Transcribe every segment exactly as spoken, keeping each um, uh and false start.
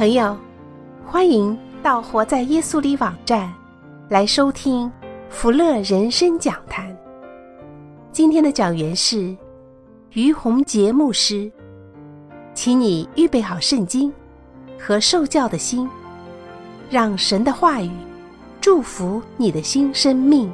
朋友，欢迎到活在耶稣里网站来收听福乐人生讲坛。今天的讲员是于洪杰牧师，请你预备好圣经和受教的心，让神的话语祝福你的新生命。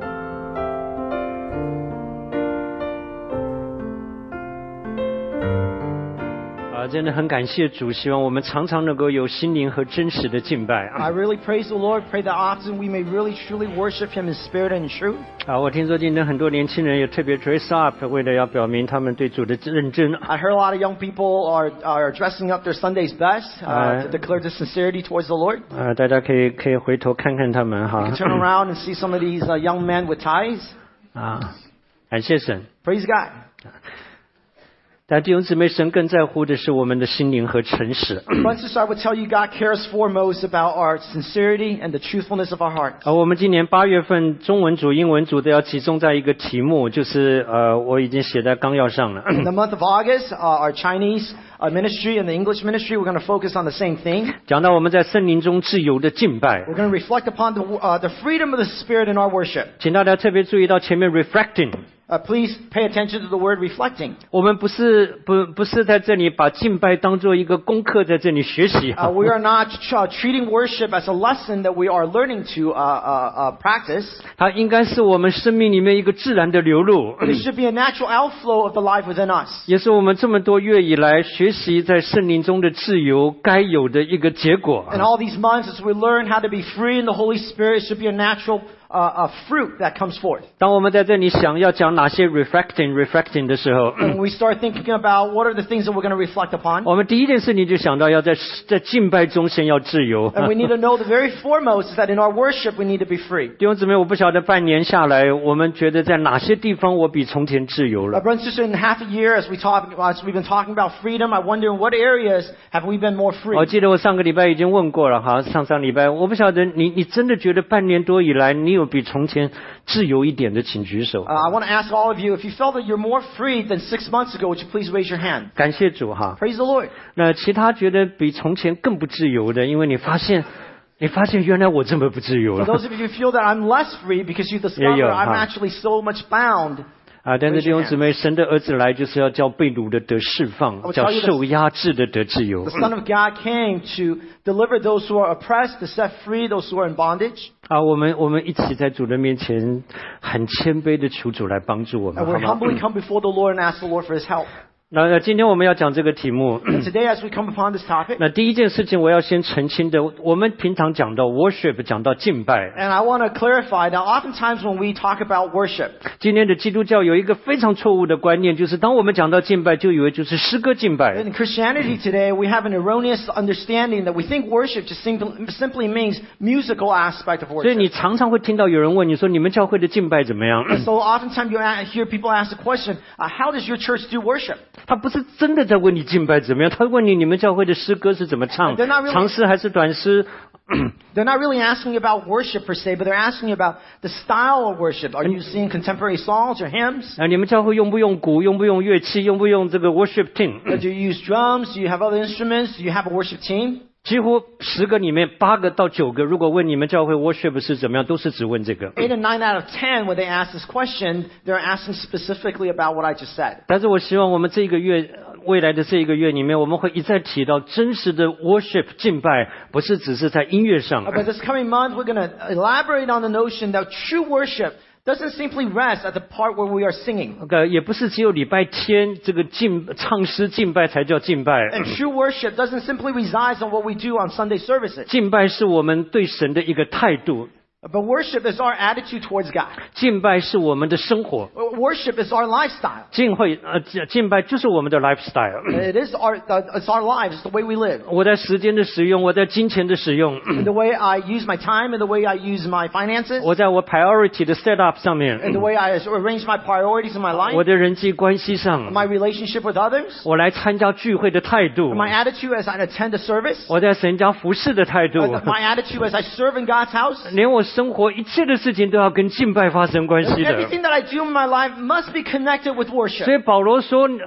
真的很感谢主，希望我们常常能够有心灵和真实的敬拜。 I really praise the Lord, pray that often we may really truly worship Him in spirit and in truth. 啊，我听说今天很多年轻人也特别 dress up， 为了要表明他们对主的认真。 I heard a lot of young people are are dressing up their Sunday's best uh, to declare their sincerity towards the Lord. 啊，大家可以可以回头看看他们哈。 You can turn around and see some of these uh, young men with ties. 啊，感谢神。 Praise God. 但弟兄姊妹，神更在乎的是我们的心灵和诚实。 Francis, I would tell you, God cares foremost about our sincerity and the truthfulness of our hearts. 啊，我们今年八月份中文组、英文组都要集中在一个题目，就是呃，我已经写在纲要上了。 In the month of August, uh, our Chinese uh, ministry and the English ministry, we're going to focus on the same thing. 讲到我们在圣灵中自由的敬拜。 We're going to reflect upon the uh, the freedom of the Spirit in our worship. 请大家特别注意到前面 reflecting。 Uh, please pay attention to the word reflecting. 我们不是不不是在这里把敬拜当作一个功课在这里学习。 Uh, we are not uh, treating worship as a lesson that we are learning to uh, uh, uh, practice. 它应该是我们生命里面一个自然的流露。 It should be a natural outflow of the life within us. 也是我们这么多月以来学习在圣灵中的自由该有的一个结果。 And all these months as we learn how to be free in the Holy Spirit, it should be a natural Uh, a fruit that comes forth. 当我们在这里想要讲哪些 reflecting reflecting 的时候， When we start thinking about what are the things that we're going to reflect upon, 我们第一件事你就想到要在在敬拜中先要自由。 and we need to know the very foremost is that in our worship we need to be free. 弟兄姊妹，我不晓得半年下来，我们觉得在哪些地方我比从前自由了。 Uh, brothers and sisters, in half a year as we talk, as we've been talking about freedom, I wonder in what areas have we been more free. 我记得我上个礼拜已经问过了哈，上上礼拜我不晓得你你真的觉得半年多以来你有比从前自由一点的，请举手。 Uh, I want to ask all of you, if you felt that you're more free than six months ago, would you please raise your hand? 感谢主哈。 Praise the Lord. 那其他觉得比从前更不自由的，因为你发现，你发现原来我这么不自由了。 For those of you who feel that I'm less free because you discover I'm actually so much bound. 啊，但是弟兄姊妹，神的儿子来就是要叫被掳的得释放，叫受压制的得自由。 The Son of God came to deliver those who are oppressed, to set free those who are in bondage. 啊，我们我们一起在主的面前很谦卑的求主来帮助我们。 And we humbly come before the Lord and ask the Lord for His help. 那今天我们要讲这个题目。 Today, as we come upon this topic, 那第一件事情我要先澄清的，我们平常讲到 worship， 讲到敬拜。 And I want to clarify that oftentimes when we talk about worship, 今天的基督教有一个非常错误的观念，就是当我们讲到敬拜，就以为就是诗歌敬拜。 in Christianity today, we have an erroneous understanding that we think worship just simply means musical aspect of 所以你 worship. 常常会听到有人问你说，你们教会的敬拜怎么样？ So oftentimes you hear people ask the question, uh, how does your church do worship? 他不是真的在问你敬拜怎么样，他问你你们教会的诗歌是怎么唱， They're not really- 长诗还是短诗？ They're not really asking about worship per se, but they're asking about the style of worship. Are you singing contemporary songs or hymns? 啊，你们教会用不用鼓？用不用乐器？用不用这个 worship team？ Do you use drums? Do you have other instruments? Do you have a worship team? 几乎十个里面八个到九个，如果问你们教会 worship 是怎么样，都是只问这个。 Eight and nine out of ten, when they ask this question, they're asking specifically about what I just said. 但是我希望我们这个月未来的这一个月里面，我们会一再提到真实的 worship 敬拜，不是只是在音乐上。 But this coming month, we're going to elaborate on the notion that true worship doesn't simply rest at the part where we are singing. 呃，也不是只有礼拜天这个敬唱诗敬拜才叫敬拜。 And true worship doesn't simply reside on what we do on Sunday services. 敬拜是我们对神的一个态度。 But worship is our attitude towards God. 敬拜是我们的生活。 Worship is our lifestyle. 敬会呃敬拜就是我们的 lifestyle。 It is our, it's our lives, it's the way we live. 我在时间的使用，我在金钱的使用， In the way I use my time, in the way I use my finances, 我在我 priority 的 set up 上面， in the way I arrange my priorities in my 我 life, 的人际关系上， my relationship with others, 我来参加聚会的态度， my attitude as I attend a service, 我在神家服侍的态度， my attitude as I serve in God's house. 连我生活一切的事情都要跟敬拜发生关系的。 Everything that I do in my life must be connected with 所 worship. 以保罗说，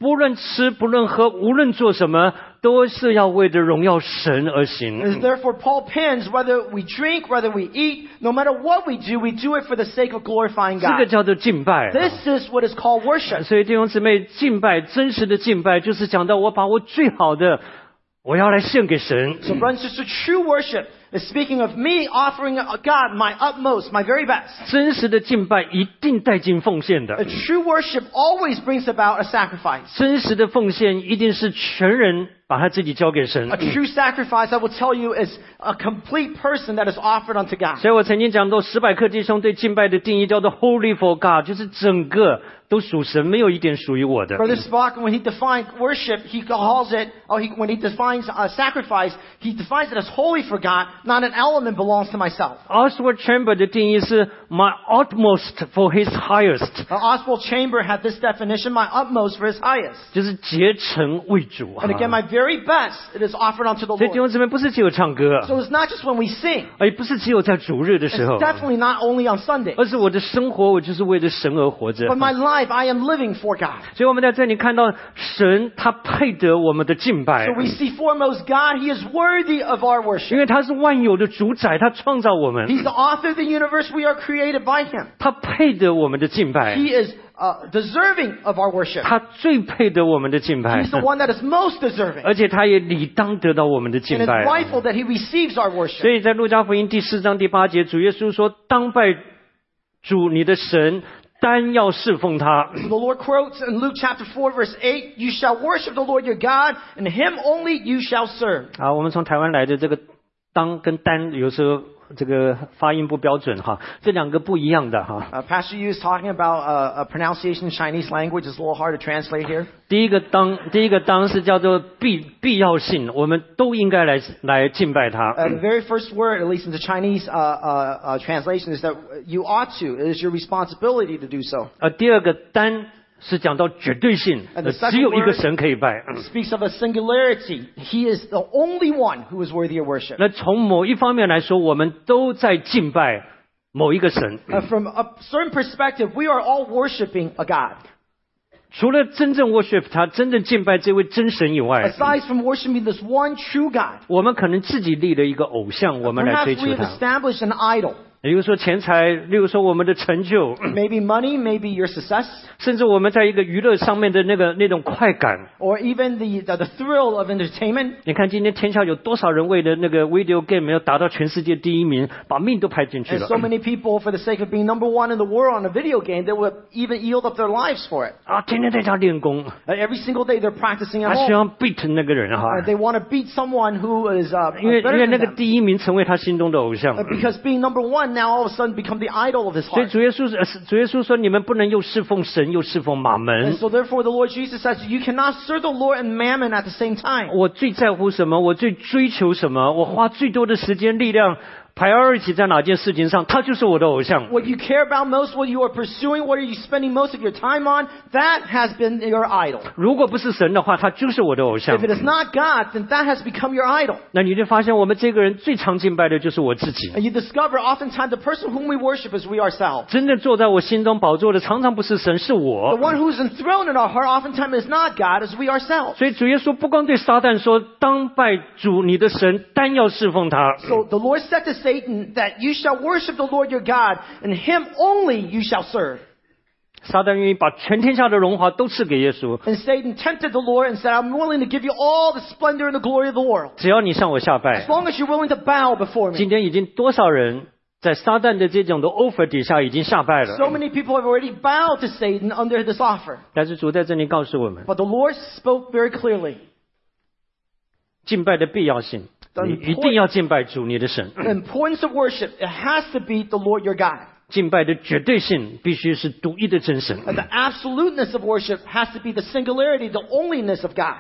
不论吃，不论喝，无论做什么，都是要为着荣耀神而行。 As therefore Paul pens, whether we drink, whether we eat, no matter what we do, we do it for the sake of glorifying 这个 God. 叫做敬拜。 This is what is called worship. 所以弟兄姊妹，敬拜，真实的敬拜，就是讲到我把我最好的，我要来献给神。 So brothers and sisters, true worship is speaking of me offering God my utmost, my very best. 真实的敬拜一定带进奉献的 A，true worship always brings about a sacrifice. 真实的奉献一定是全人把他自己交给神 A。true sacrifice, I will tell you, is a complete person that is offered unto God. 所以我曾经讲过，史百克弟兄对敬拜的定义叫做 Holy for God， 就是整个都属神，没有一点属于我的。 Brother Spock, when he defines worship, he calls it, oh, he, when he defines a sacrifice, he defines it as holy for God, not an element belongs to myself. Oswald Chamber 的定义是 My utmost for His highest， Now, Oswald Chamber had this definition, my utmost for his highest. 就是竭诚为主。 And again, my very best, it is offered unto the 所以弟 Lord. 兄姊妹，不是只有唱歌， So it's not just when we sing. 也不是只有在主日的时候 It's，definitely not only on Sunday. 而是我的生活，我就是为了神而活着。 But my life, I am living for God. 所以我们在这里看到神，他配得我们的敬拜 So，we see foremost God, He is worthy of our 因 worship. 为他是万有的主宰，他创造我们， He's the author of the universe. We are created by Him. 他配得我们的敬拜， He is uh, deserving of our worship. 他最配得我们的敬拜 He's，the one that is most deserving. 而且他也理当得到我们的 And 敬 it's 拜。 rightful that He receives our 所 worship. 以在路加福音第四章第八节，主耶稣说：“当拜主你的神，单要侍奉他。” So the Lord quotes in Luke chapter four verse eight, "You shall worship the Lord your God, and Him only you shall serve." 啊，我们从台湾来的这个当跟单，有时候这个发音不标准哈，这两个不一样的哈。 Uh, Pastor Yu is talking about uh, a pronunciation in Chinese language. It's a little hard to translate here. 第一个当，第一个当是叫做必必要性，我们都应该来来敬拜他。 Uh, the very first word, at least in the Chinese uh, uh, uh, translation, is that you ought to. It is your responsibility to do so. 呃，第二个单是讲到绝对性， And the 呃 second 只有一个 word- 神可以拜。 It speaks of a singularity. He is the only one who is worthy of worship. 那从某一方面来说，我们都在敬拜某一个神。 Uh, from a certain perspective, we are all worshiping a God. 除了真正 worship 他、真正敬拜这位真神以外， Aside from worshiping this one true God, 我们可能自己立了一个偶像，我们来追 perhaps 求 we have 他。 established an idol. 比如说钱财，例如说我们的成就， Maybe money, maybe your success, 甚至我们在一个娱乐上面的那个那种快感。 or even the, the, the thrill of entertainment. 你看今天天下有多少人为了那个 video game 要达到全世界第一名，把命都派进去 And 了 so many people, for the sake of being number one in the world on a video game, they would even yield up their lives for it. 啊，天天在家练功， Uh, every single day they're practicing at 他希 home. 望 beat 那个人哈， Uh, they want to beat someone who is uh, 因为 better 因为 than 那个 them. 第一名成为他心中的偶像 Uh,。because being number one now all of a sudden become the idol of his 所以 heart. 主耶稣呃主耶稣说，你们不能又侍奉神又侍奉马 And 门。 so therefore the Lord Jesus says, you cannot serve the Lord and mammon at the same time. 我最在乎什么？我最追求什么？我花最多的时间力量 priority 在哪件事情上，他就是我的偶像。 What you care about most, what you are pursuing, what are you spending most of your time on, that has been your idol. 如果不是神的话，他就是我的偶像 If。it is not God, then that has become your idol. 那你就发现，我们这个人最常敬拜的就是我自己。 And you discover oftentimes the person whom we worship is we ourselves. 真正坐在我心中宝座的，常常不是神，是 The 我。 one who is enthroned in our heart oftentimes is not God, is we ourselves. 所以主耶稣不光对撒旦说：“当拜主你的神，单要侍奉他。” So the Lord said to Satan that you shall worship the Lord your God, and Him only you shall serve. 撒旦愿意把全天下的荣华都赐给耶稣， And Satan tempted the Lord and said, I'm willing to give you all the splendor and the glory of the world, 只要你向我下 as 拜。 long as you're willing to bow before me. 今天已经多少人在撒旦的这种的 offer 底下已经下拜 So 了？ many people have already bowed to Satan under this offer. 但是主在这里告诉我们， But the Lord spoke very clearly. 敬拜的必要性，你一定要敬拜主你的神。 The importance of worship, it has to be the Lord your God. 敬拜的绝对性必须是独一的真神。 And the absoluteness of worship has to be the singularity, the onlyness of God.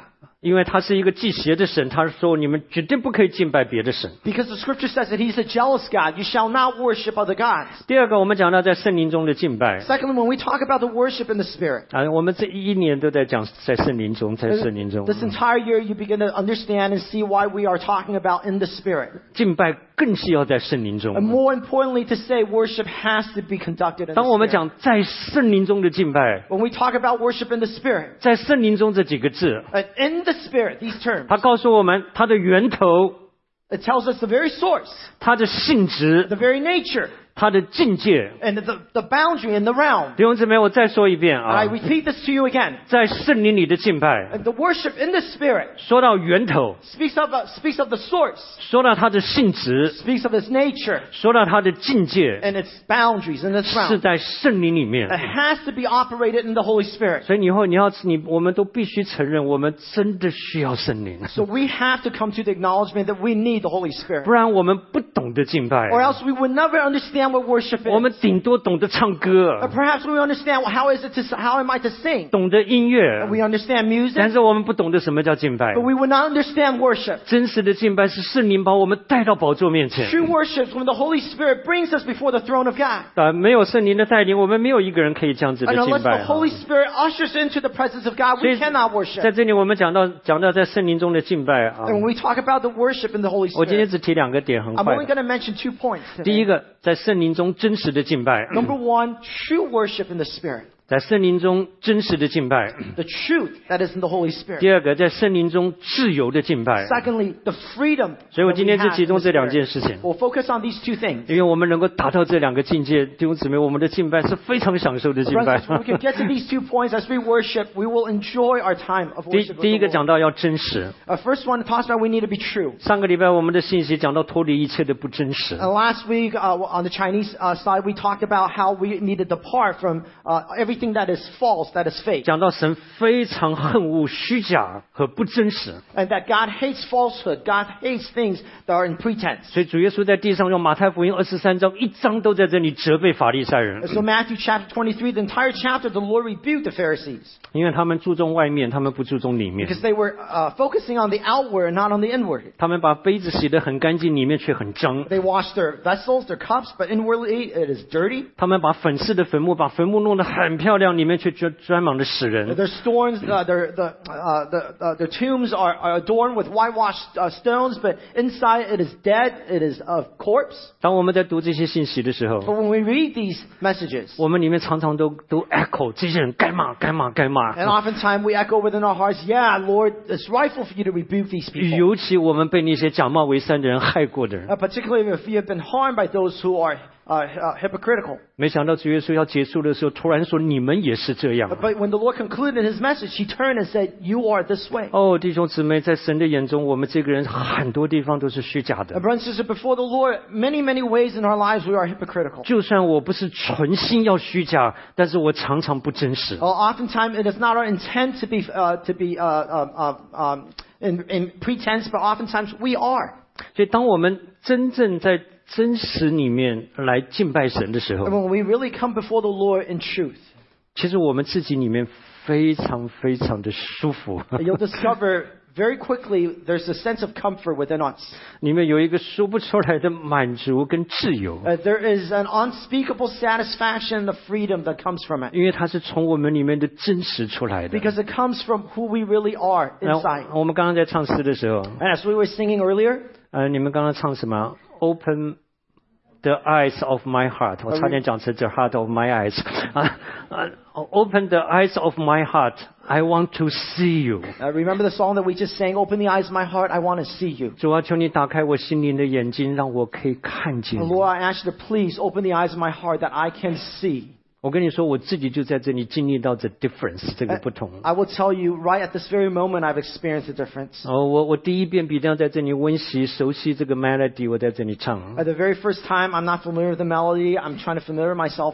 因为他是一个忌邪的神，他说你们绝对不可以敬拜别的神。 Because the scripture says that he's a jealous God. You shall not worship other gods. 第二个，我们讲到在圣灵中的敬拜 Secondly, when we talk about the worship in the Spirit, 啊，我们这一年都在讲在圣灵中，在圣灵中 this entire year you begin to understand and see why we are talking about in the Spirit. 敬拜更是要在圣灵 And 中。 more importantly to say, worship has to be conducted in 当我们 the Spirit. 讲在圣灵中的敬拜， When we talk about worship in the Spirit, 在圣灵中这几个字， uh, in the Spirit, these terms, 他告诉我们它的源头、 it tells us the very source, 它的性质、 the very nature, 它的境界。 and the, the boundary and the realm. 弟兄姊妹，我再说一遍 And I 啊， repeat this to you again. 在圣灵里的敬拜， And the worship in the Spirit 说到源头， speaks of, uh, speaks of the source, 说到它的性质， speaks of its nature, 说到它的境界， and its boundaries and its 是 realm. 在圣灵里面。 It has to be operated in the Holy Spirit. 所以以后你要你，我们都必须承认，我们真的需要圣灵， So we have to come to the acknowledgement that we need the Holy Spirit. 不然我们不懂得敬拜， Or else we would never understand what worship 我 is. 们顶多懂得唱 Or 歌， perhaps we understand well, how is it to how am I to sing? 懂得音乐， We understand 但 music, 是我们不懂得什么叫敬拜。 but we would not understand worship. 真实的敬拜是圣灵把我们带到宝座面前。 True worship is when the Holy Spirit brings us before the throne of God. 啊，没有圣灵的带领，我们没有一个人可以这样子的 And 敬 unless 拜 the。Holy Spirit ushers into the presence of God, 所 we 以 cannot 在 worship. 这里我们讲到讲到在圣灵中的敬拜啊， And when we talk about the worship in the Holy 我今天 Spirit, 只提两个点，很 I'm 快 only。going to mention two points 第一 today. 个，在圣灵中真实的敬拜， Number one, true worship in the Spirit. 在圣灵中真实的敬拜。 The truth that is in the Holy Spirit. 第二个，在圣灵中自由的敬拜。 Secondly, the freedom 所以我 that 今 we 天就 have 集 in 中 the 这两 Spirit. 件事情， We'll focus on these two things. 因为我们能够达到这两个境界，弟兄姊妹，我们的敬拜是非常享受的敬拜 Brothers,。when we can get to these two points as we worship, we will enjoy our time of 第 worship. 第一个 with the 讲 Lord. 到要真实， Uh, first one talks about we need to be true. 上个礼拜我们的信息讲到脱离一切的不真实。 And last week uh, on the Chinese uh, side, we talked about how we need to depart from uh, everything that is false, that is fake. 讲到神非常恨恶虚假和不真实， And that God hates falsehood. God hates things that are in pretense. 所以主耶稣在地上用马太福音二十三章一章都在这里责备法利赛人， So Matthew chapter twenty-three, the entire chapter, the Lord rebuked the Pharisees 因为他们注重外面，他们不注重里面。 because they were uh, focusing on the outward and not on the inward. 他们把杯子洗得很干净，里面却很脏。 They washed their vessels, their cups, but inwardly it is dirty. 他们把粉饰的坟墓，把坟墓弄得很漂亮，里面却专专门的死人。 Their stones, uh, their the uh, the uh, their tombs are, are adorned with whitewashed uh, stones, but inside it is dead. It is a corpse. 当我们在读这些信息的时候， But when we read these messages, 我们里面常常都都 echo 这些人该骂该骂该骂。 and oftentimes we echo within our hearts, "Yeah, Lord, it's rightful for you to rebuke these people." 尤其我们被那些假冒为善的人害过的人， Uh, particularly if you have been harmed by those who are uh, uh, hypocritical. 没想到主耶稣要结束的时候，突然说你们也是这样。 But when the Lord concluded His message, He turned and said, "You are this way." 哦，弟兄姊妹，在神的眼中，我们这个人很多地方都是虚假 Uh, 的。 brothers and sisters, before the Lord, many, many ways in our lives we are hypocritical. 就算我不是存心要虚假，但是我常常不真实。 Well, oftentimes it is not our intent to be uh, to be uh, uh, uh, um, in, in pretense, but oftentimes we are. 所以，当我们真正在真实里面来敬拜神的时 And 候， when we really come before the Lord in truth, 其实我们自己里面非常非常的舒服， you'll discover very quickly there's a sense of comfort within us. 里面有一个说不出来的满足跟自由， Uh, there is an unspeakable satisfaction and the freedom that comes from it. 因为它是从我们里面的真实出来的。 Because it comes from who we really are 然后 inside. 我们刚刚在唱诗的时候， And as we were singing earlier, 呃，你们刚刚唱什么 ？Open the eyes of my heart， 我差点讲成 the heart of my eyes 啊啊 ！Open the eyes of my heart, I want to see you。 uh, remember the song that we just sang, "Open the eyes of my heart, I want to see you." 主啊，求你打开我心灵的眼睛，让我可以看见 And 你。 Lord, I ask you to please open the eyes of my heart that I can see. 我跟你说，我自己就在这里经历到这 difference 这个不同。 I will tell you, right at this very moment, I've experienced the difference. 哦，我我第一遍比较在这里温习熟悉这个 melody， 我在这里唱。 At the very first time, I'm not familiar with the melody. I'm trying to familiar myself with it.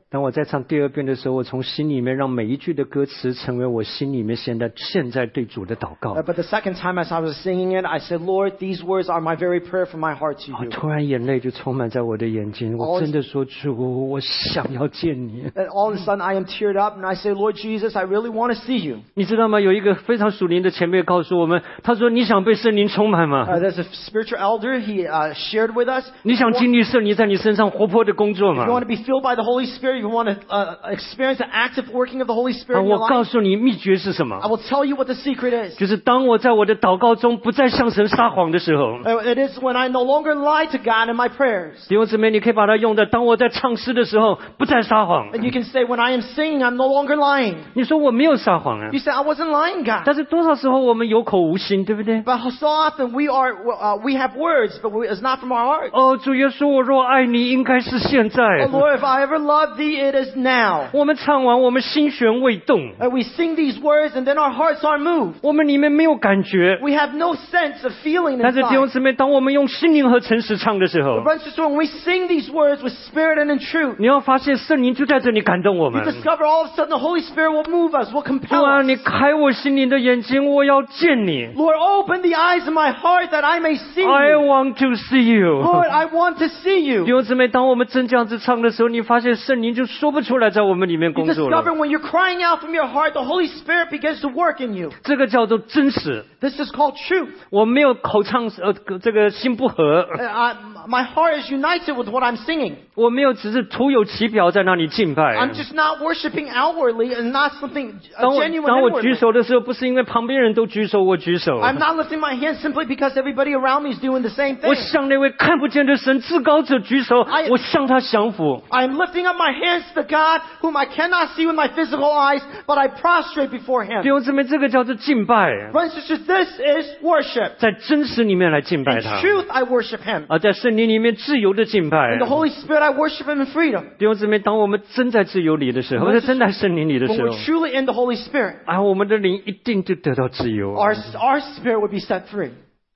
当我在唱第二遍的时候，我从心里面让每一句的歌词成为我心里面现在现在对主的祷告。 Uh, but the second time as I was singing it, I said, Lord, these words are my very prayer from my heart to 啊 you. 突然眼泪就充满在我的眼睛，我真的说主，我想要见你。 And all of a sudden I am teared up and I say, Lord Jesus, I really want to see you. 你知道吗？有一个非常属灵的前辈告诉我们，他说：“你想被圣灵充满吗？ Uh, there's a spiritual elder, he uh, shared with us. 你想经历圣灵在你身上活泼的工作 If you 吗 want to be filled by the Holy Spirit, you want to uh, experience the active working of the Holy？” 啊， Spirit in your 我告 life, 诉你，秘诀是什 I 么？ will tell you what the secret is. 就是当我在我的祷告中不再向神撒谎的时候， Uh, It is when I no longer lie to God in my prayers. 弟兄姊妹，你可以把它用的，当我在唱诗的时候不再撒谎。 And you can say, when I am singing, I'm no longer lying. 你说我没有撒谎啊， You say, I wasn't lying, God. 但是多少时候我们有口无心，对不对？ But so often we are, uh, we have words, but we, it's not from our heart. 哦，主耶稣，我若爱你，应该是现在。 Oh Lord, if I ever love thee, it is now. 我们唱完，我们心弦未动， And we sing these words and then our hearts aren't moved. 我们里面没有感觉。 We have no sense of feeling 但是弟兄 inside. 姊妹，当我们用心灵和诚实唱的时候， But brothers and sisters, when we sing these words with spirit and in truth, 你要发现圣灵就在这里感动我 you 们。 discover all of a sudden the Holy Spirit will move us, will 主 compel 啊， us. 你开我心灵的眼睛，我要见你。 Lord, open the eyes of my heart that I may see I you. want to see you。 Lord, I want to see 弟 you. 兄姊妹，当我们真这样子唱的时候，你发现圣灵就说不出来在我们里面 You 工作 discover 了。 when you're crying out from your heart, the Holy Spirit begins to work in you. 这个叫做真实。 This is called truth. 我没有口唱，呃，这个心不合， Uh, I, my heart is united with what I'm singing. 我没有只是徒有其表在那里敬拜。 I'm just not worshiping outwardly and not something 当 uh, 我 genuine 当我举 inwardly. 手的时候，不是因为旁边人都举手，我举手。 I'm not lifting my hands simply because everybody around me is doing the same 我 thing. 向那位看不见的神至高者举手， I- 我向他降服。 I am lifting up my hands to the God whom I cannot see with my physical eyes, but I prostrate before 弟 Him. 兄姊妹，这个叫做敬拜， Brothers and sisters, this is worship. 在真实里面来敬拜 In 他， truth, I worship Him. 而在圣灵里面自由的敬拜 In。the Holy Spirit, I worship Him in freedom. 弟兄姊妹，当我们真在自由里的时候，或者真在圣灵里的 When 时候， we're truly in the Holy Spirit, 啊，我们的灵一定就得到自由。 our, our spirit would be set free.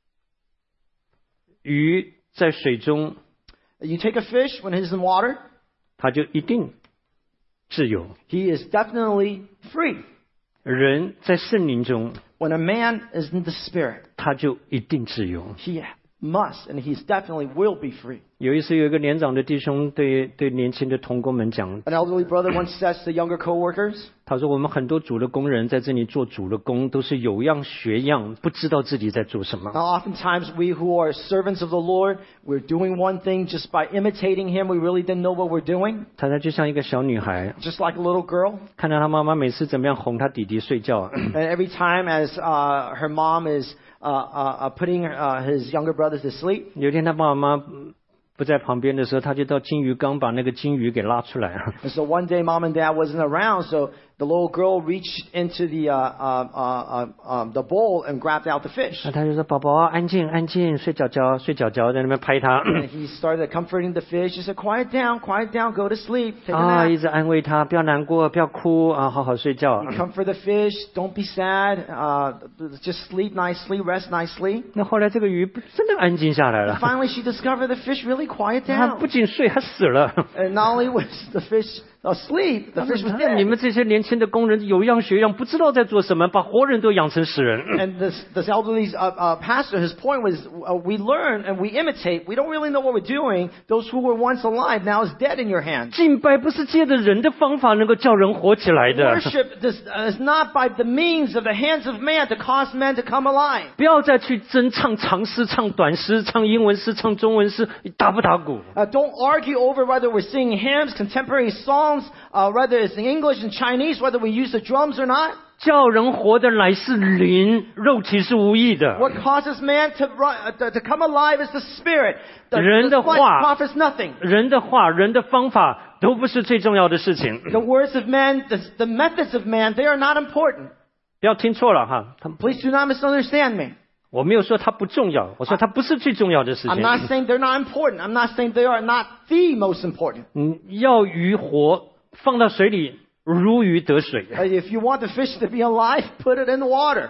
鱼在水中， You take a fish when he's in water, 它就一定自由； he is definitely free. 人在圣灵中， When a man is in the Spirit, 他就一定自由。 he must and he definitely will be free. 有一次，有一个年长的弟兄对对年轻的同工们讲， An elderly brother once says to younger co-workers, 他说：“我们很多主的工人在这里做主的工，都是有样学样，不知道自己在做什么。 now oftentimes we who are servants of the Lord, we're doing one thing just by imitating him. We really didn't know what we're doing. 他他就像一个小女孩， Just like a little girl. 看到他妈妈每次怎么样哄他弟弟睡觉， And every time as uh, her mom is uh, uh, uh, putting uh, his younger brothers to sleep, 有一天他爸爸妈妈不在旁边的时候，他就到金鱼缸把那个金鱼给拉出来。 and so one day mom and dad wasn't around, so the little girl reached into the uh, uh, uh, uh, um, the bowl and grabbed out the fish. 那他就说：“宝宝，安静，安静，睡觉觉，睡觉觉，在那边拍他。 And he started comforting the fish. He said, "Quiet down, quiet down, go to sleep, take a 啊，一 nap." 直安慰他，不要难过，不要哭啊，好好睡觉。 Comfort the fish. Don't be sad. Uh, just sleep nicely, rest nicely. 那后来这个鱼真的安静下来了， Finally, she discovered the fish really quiet 他 down. 不仅睡，还死了。 And not only was the fish asleep, the fish was 你 dead. 们这些年轻的工人有样学样，不知道在做什么，把活人都养成死人。 And this, this elderly uh, uh, pastor, his point was, uh, we learn and we imitate. We don't really know what we're doing. Those who were once alive now is dead in your hands. 敬拜不是借着人的方法能够叫人活起来的。 Worship this, uh, is not by the means of the hands of man to cause men to come alive. 不要再去争唱长诗、唱短诗、唱英文诗、唱中文诗，你打不打鼓？ Uh, don't argue over whether we're singing hymns, contemporary songs, uh, whether it's in English and Chinese, whether we use the drums or not. 叫人活的乃是灵，肉体是无益的。 What causes man to, run, uh, to, to come alive is the spirit. The, 人的 the flesh 话 profits nothing. 人的话、人的方法都不是最重要的事情。 The words of men, the, the methods of man, they are not important. 不要听错了哈，他 Please do not misunderstand me. 我没有说它不重要，我说它不是最重要的事 I'm 情。 not saying they're not important. I'm not saying they are not the most important. 嗯，要鱼活，放到水里如鱼得水。 Uh, If you want the fish to be alive, put it in the water.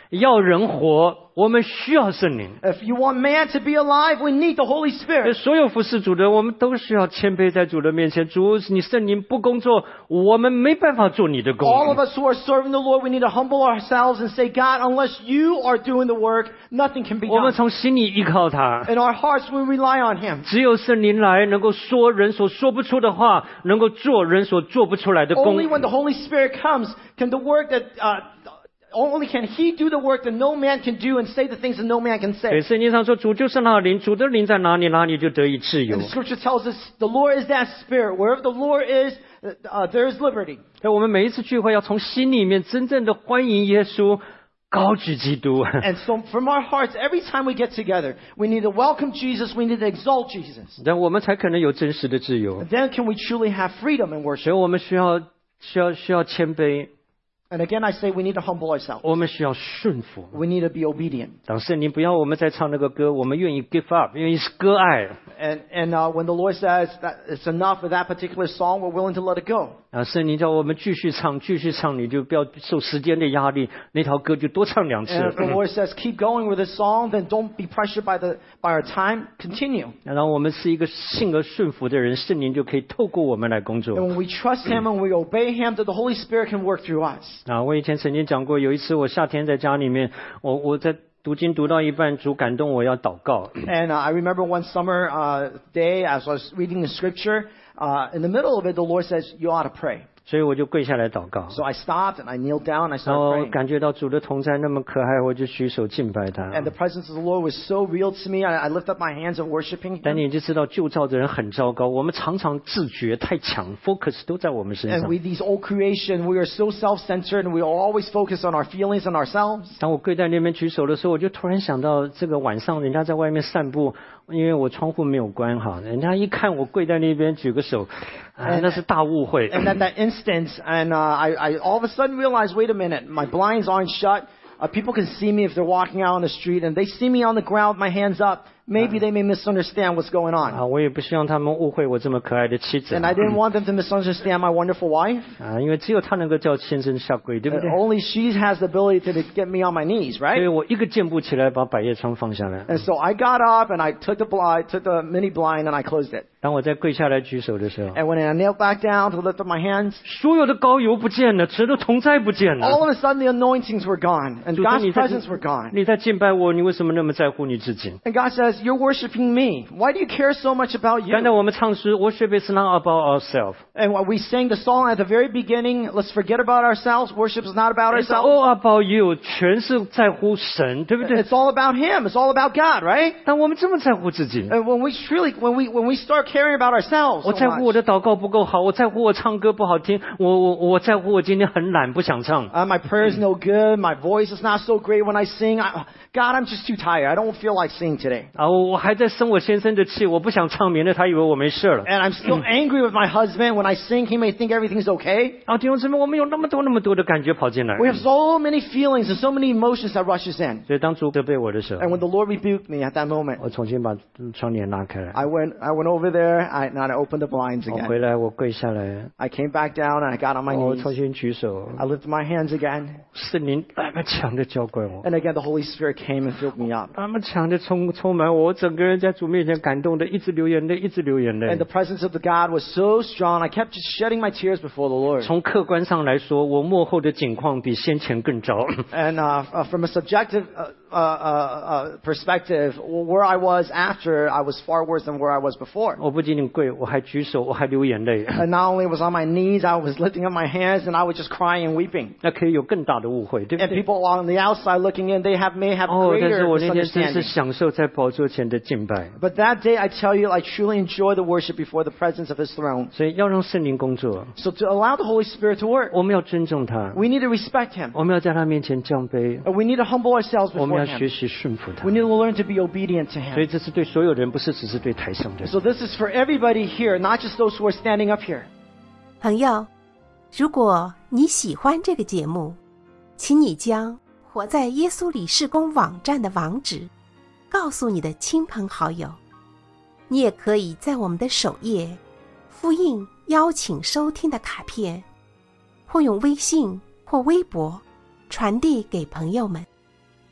要人活，我们需要圣灵。 If you want man to be alive, we need the Holy 呃 Spirit. 所有服侍主的，我们都需要谦卑在主的面前。主，你圣灵不工作，我们没办法做你的工。 All of us who are serving the Lord, we need to humble ourselves and say, God, unless you are doing the work, nothing can be 我们 done. 从心里依靠他。 In our hearts, we rely on Him. 只有圣灵来，能够说人所说不出的话，能够做人所做不出来的工。 Only when the Holy Spirit comes can the work that, uh, only can He do the work that no man can do and say the things that no man can 对， say. 圣经上说，主就是那灵，主的灵在哪里，哪里就得以自由 And。the Scripture tells us the Lord is that Spirit. Wherever the Lord is, uh, there is liberty. 所以我们每一次聚会要从心里面真正的欢迎耶稣，高举基督。 And so from our hearts, every time we get together, we need to welcome Jesus, we need to exalt Jesus. 这样我们才可能有真实的自由。 And then can we truly have freedom in 所 worship? 以我们需要需要需要谦卑， And again, I say we need to humble ourselves. 我们需要顺服。 We need to be obedient. 当圣灵不要我们再唱那个歌，我们愿意 give up，愿意是割爱。 And, and uh, when the Lord says that it's enough of that particular song, we're willing to let it go. 啊，圣灵叫我们继续唱，继续唱，你就不要受时间的压力，那条歌就多唱两次。 And if the Lord says keep going with this song, then don't be pressured by the by our time. Continue. 然后我们是一个信而顺服的人，圣灵就可以透过我们来工 And 作。 when we trust Him and we obey Him, that the Holy Spirit can work through us. 啊，我以前曾经讲过，有一次我夏天在家里面，我我在读经读到一半，主感动我要祷告。 And uh, I remember one summer uh, day as I was reading the Scripture, uh, in the middle of it, the Lord says, you ought to pray. 所以我就跪下来祷告。 So I stopped and I kneeled down and I 然 started 后 praying. 感觉到主的同在那么可爱，我就举手敬拜他。 And the presence of the Lord was so real to me. I, I lift up my hands and worshiping 但 Him. 你就知道旧造的人很糟糕，我们常常自觉太强 ，focus 都在我们身 And 上。 with these old creation, we are so self-centered and we always focus on our feelings and ourselves. 当我跪在那边举手的时候，我就突然想到，这个晚上人家在外面散步，因为我窗户没有关好，人家一看我跪在那边举个手，啊，那是大误会。 And at that instant, and uh, I, I all of a sudden realized, wait a minute, my blinds aren't shut. Uh, people can see me if they're walking out on the street, and they see me on the ground, my hands up. Maybe they may misunderstand what's going on. 啊，我也不希望他们误会我这么可爱的妻子。 And I didn't want them to misunderstand my wonderful wife. 啊，因为只有她能够叫先生下跪，对不 And 对？ only she has the ability to, to get me on my knees, 所 right? 以我一个箭步起来，把百叶窗放下来。 And so I got up and I took the blind, took the mini blind, and I closed it. 当我在跪下来举手的时候， And when I knelt back down to lift up my hands, 所有的膏油不见了，神的同在不见 all 了。 of a sudden the anointings were gone, and 主说 God's 你在 presence were gone. 你在敬拜我，你为什么那么在乎你自己？ And God says, you're worshiping me. Why do you care so much about you? 刚才我们唱诗 ，worship is not about ourselves, And when we sang the song at the very beginning, let's forget about ourselves. Worship is not about it's ourselves. all about you，全是在乎神，对不对？ It's all about Him. It's all about God, right? 但我们这么在乎自己， And when we truly, when we, when we start caring about ourselves, 我 so 在乎我 much, 的祷告不够好，我在乎我唱歌不好听，我我我在乎我今天很懒不想唱。 uh, my prayer's no good. My voice is not so great when I sing. I, God, I'm just too tired. I don't feel like singing today. 啊，我我还在生我先生的气，我不想唱，免得他以为我没事了。 And I'm still angry with my husband. When I sing, he may think everything's okay. 啊，弟兄姊妹，我们有那么多那么多的感觉跑进来， We have so many feelings and so many emotions that rushes in. 所以当主责备我的时候 And，when the Lord rebuked me at that moment, 我重新把窗帘拉开来， I went, I went over there I, and I opened the blinds 我 again. 回来我跪下来， I came back down and I got on my 我 knees. 重新举手， I lifted my hands again. 圣灵那么强的浇灌我。 And again, the Holy Spirit came and filled me up. 那么强的充充满我，我整个人在主面前感动的，一直流眼泪，一直流眼泪 And。the presence of the God was so strong. I kept just shedding my tears before the Lord. 从客观上来说，我幕后的境况比先前更糟。 And uh, uh, from a subjective uh, uh, uh, perspective, where I was after, I was far worse than where I was before. 我不仅仅跪，我还举手，我还流眼泪。 And not only was on my knees, I was lifting up my hands and I was just crying and weeping. 那可以有更大的误会，对不 And 对？ people on the outside looking in, they have may have 哦，但是 greater 我那天真是 misunderstanding. 享受在宝座前的敬拜， But that day, I tell you, I truly enjoy the worship before the presence of His throne. 所以要让圣灵工作， So to allow the Holy Spirit to work, 我们要尊重他， we need to respect Him. 我们要在他面前降卑， And we need to humble ourselves 我们 before 要学 Him. 习顺服他 We。need to learn to be obedient to 所以 Him. 这是对所有人，不是只是对台上的人。 So this is for everybody here, not just those who are standing up here. 朋友，如果你喜欢这个节目，请你将活在耶稣里事工网站的网址告诉你的亲朋好友。你也可以在我们的首页复印邀请收听的卡片，或用微信或微博传递给朋友们。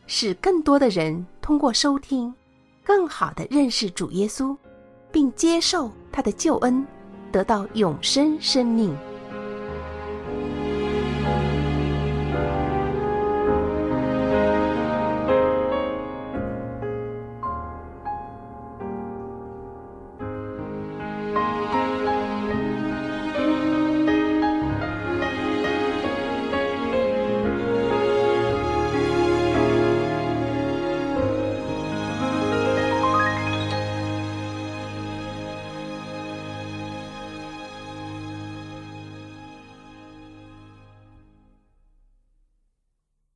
使更多的人通过收听，更好地认识主耶稣，并接受他的救恩，得到永生生命。